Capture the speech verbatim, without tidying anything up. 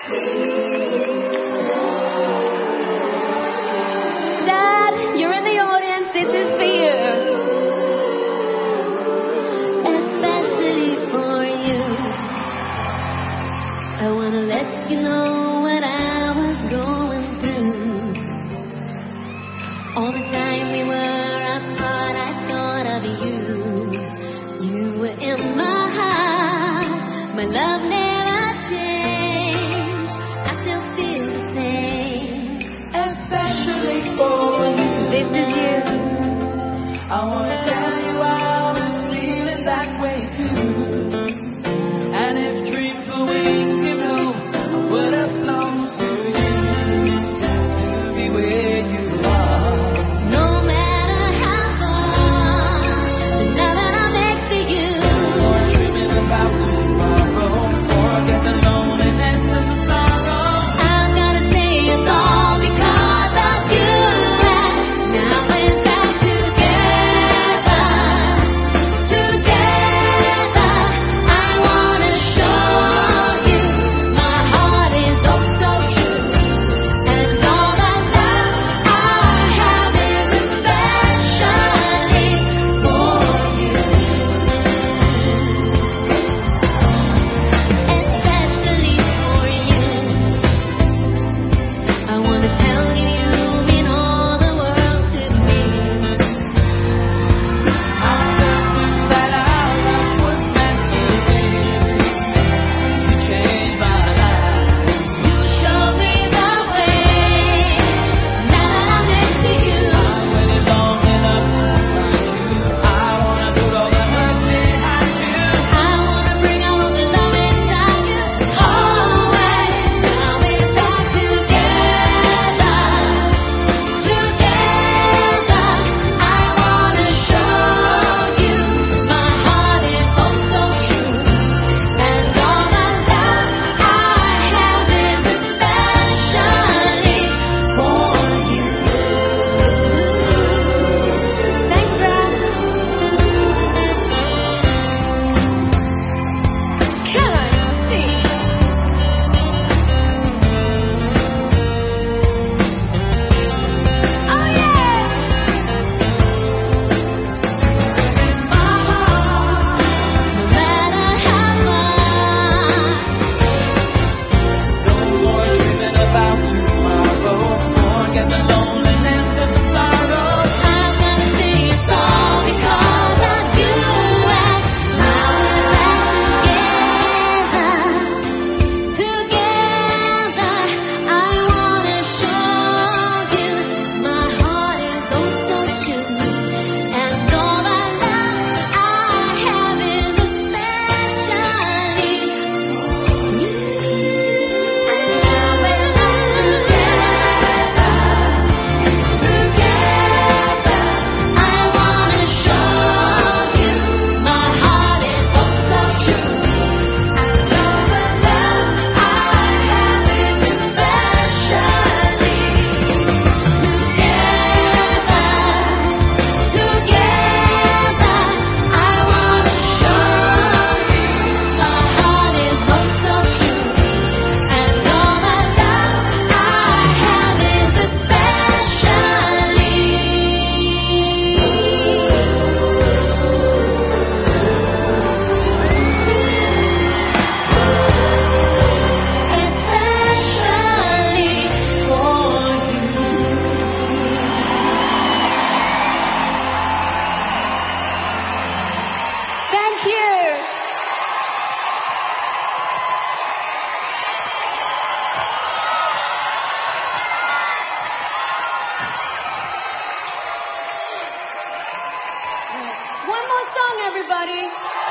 Dad, you're in the audience. This is for you. Especially for you. I wanna let you know what I was going through. All the time we were apart, I thought of you. You were in my heart. My love never changed. I still feel the same. Especially for you. This is you. I wanna tell you I was feeling that way too. And if dreams were wings, you know, I would have flown to you to be where you are. No matter how far, now that I'm next to you. Or dreaming about tomorrow, forget the loneliness and the sorrow. I'm gonna say it's all because of you. Now we're back together, together. I wanna show you my heart is oh so true, and all the love I have is especially for you, especially for you. I wanna tell you you mean all the world to me. I felt that our love was meant to be. You changed my life. You show me the way. Now that I'm next to you, I waited long enough to find you. I wanna put all the hurt behind you. I wanna bring out all the love inside you. Always. Now we're back together, together. I wanna show you my heart is oh so true, and all the love I have is especially for you. Thanks, Rob. Can I see? Oh yeah. My heart, no matter how far. No more dreaming about tomorrow, forget the loneliness and the sorrow. I'm gonna say it's all because of you, and now we're back together, together. I wanna show you my heart is oh so true, and all the love I have is especially for you. And now we're back together, together. I wanna show you my heart is oh so true, and all the love I have is especially together, together. I wanna show you my heart is oh so true, and all the love I have is especially. Especially for you. Thank you. One more song, everybody.